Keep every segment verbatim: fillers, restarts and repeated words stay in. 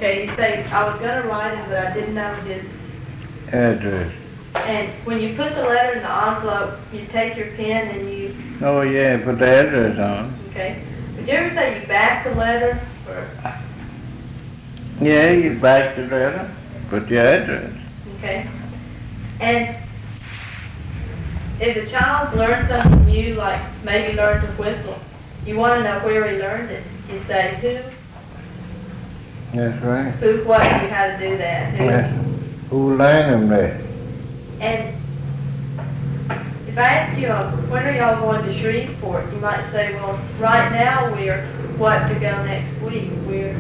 Okay, you say, I was gonna write him, but I didn't know his address. And when you put the letter in the envelope, you take your pen and you... Oh, yeah, put the address on. Okay. Would you ever say you back the letter? Or... Yeah, you back the letter, put your address. Okay. And if a child's learned something new, like maybe learned to whistle, you want to know where he learned it. You say, who? That's right. Who, what, you how to do that. Who, yeah. Who learned him that? And if I ask you, uh, when are y'all going to Shreveport, you might say, well, right now we're what to go next week. We're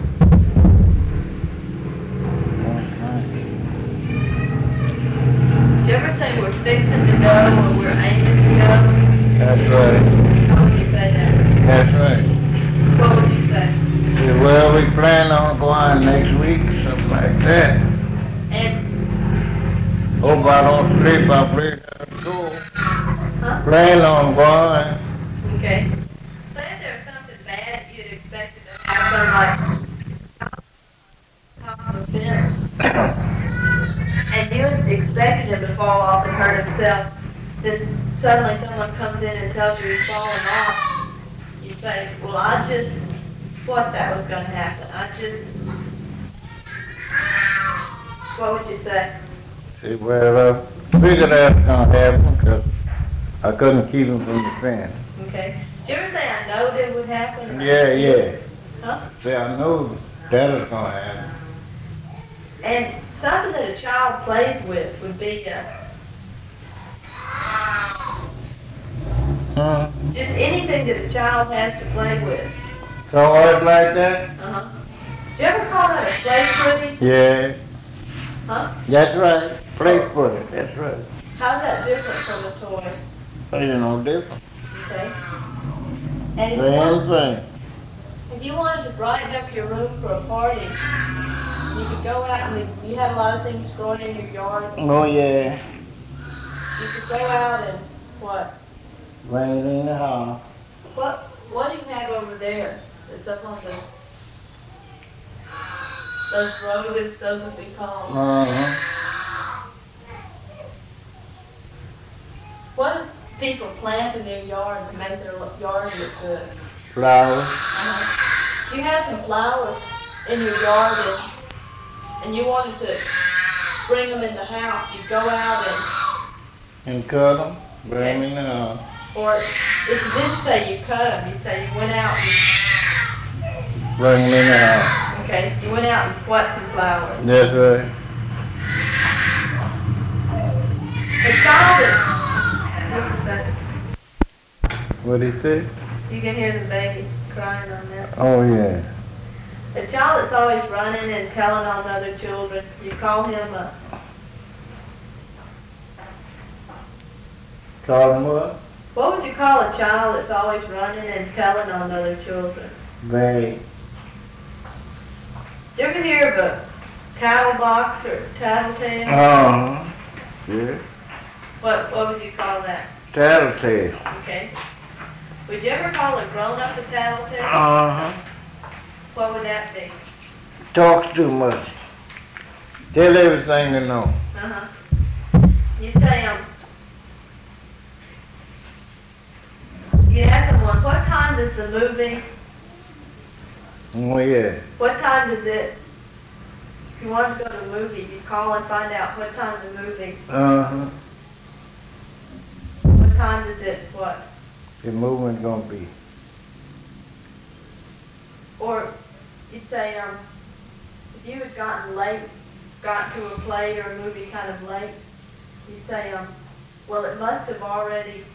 Did you ever say we're fixing to go or we're aiming to go? That's right. How would you say that? That's right. What would you say? Yeah, well, we plan on going next week, something like that. And Hope I don't slip, I play at school. huh? Plan on going. Okay. Say if there's something bad you'd expected to happen, like top of the fence, and you had expected him to fall off and hurt himself, then suddenly someone comes in and tells you he's falling off. You say, well, I just thought that was going to happen. I just, what would you say? See, well, I figured that was going to happen because I couldn't keep him from the fence. Okay. Did you ever say I knowed it would happen? Yeah, yeah. Huh? See, I know that was going to happen. And something that a child plays with would be uh, Huh? just anything that a child has to play with. So hard like that? Uh-huh. Do you ever call that a play footy? Yeah. Huh? That's right. Play for it. That's right. How's that different from a toy? Ain't no different. Okay. And if you, Same want, thing. if you wanted to brighten up your room for a party, you could go out and you had a lot of things growing in your yard. Oh, yeah. You could go out and what? Bring it in the house. What what do you have over there that's up on the those roses, those would be called? Uh-huh. What does people plant in their yard to make their lo- yard look good? Flowers. Uh-huh. If you had some flowers in your yard and, and you wanted to bring them in the house, you'd go out and, And cut them. Bring them Okay. in the house. or if you didn't say you cut them, you'd say you went out and, Bring them in the house. okay, you went out and plucked some flowers. That's right. The child is, just a second, What'd he say? you can hear the baby crying on that. Oh, yeah. The child that's always running and telling on other children, you call him a, Call him what? what would you call a child that's always running and telling on other children? They. Did you ever hear of a tattle box or tattletale? Uh-huh. Yeah. What what would you call that? Tattletale. Okay. Would you ever call a grown-up a tattletale? Uh-huh. What would that be? Talks too much. Tell everything they know. Uh-huh. You say, um, you ask someone, what time does the movie, Oh, yeah. what time does it, if you wanted to go to a movie, you call and find out what time the movie, Uh-huh. what time does it, what? The movement's gonna be. Or you'd say, um, if you had gotten late, got to a play or a movie kind of late, you'd say, um, well, it must have already